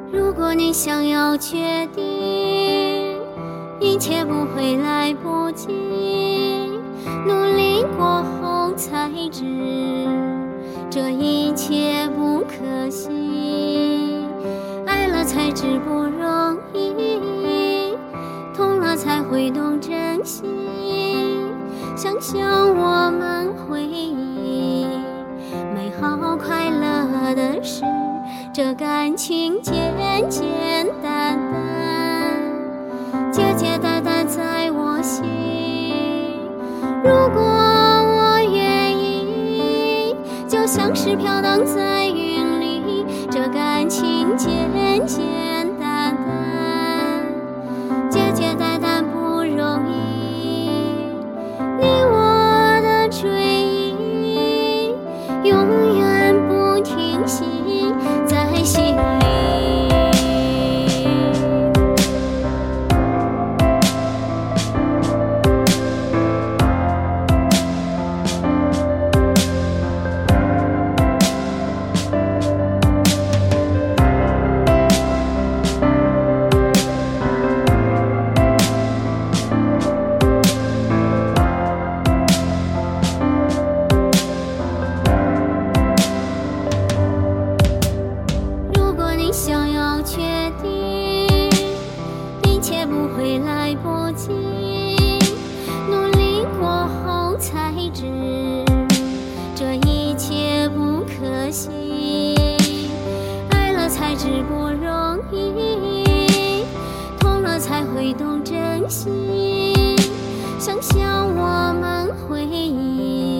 如果你想要确定，一切不会来不及，努力过后才知，这一切不可惜。爱了才知不容易，痛了才会懂珍惜。想想我们回忆美好快乐的事，这感情简简单单，简简单单在我心。如果我愿意，就像是飘荡在云里，这感情简简单单，简简单单不容易。你我的追忆，永远不停息在心里。想要确定，一切不会来不及，努力过后才知，这一切不可惜。爱了才知不容易，痛了才会懂珍惜。想想我们回忆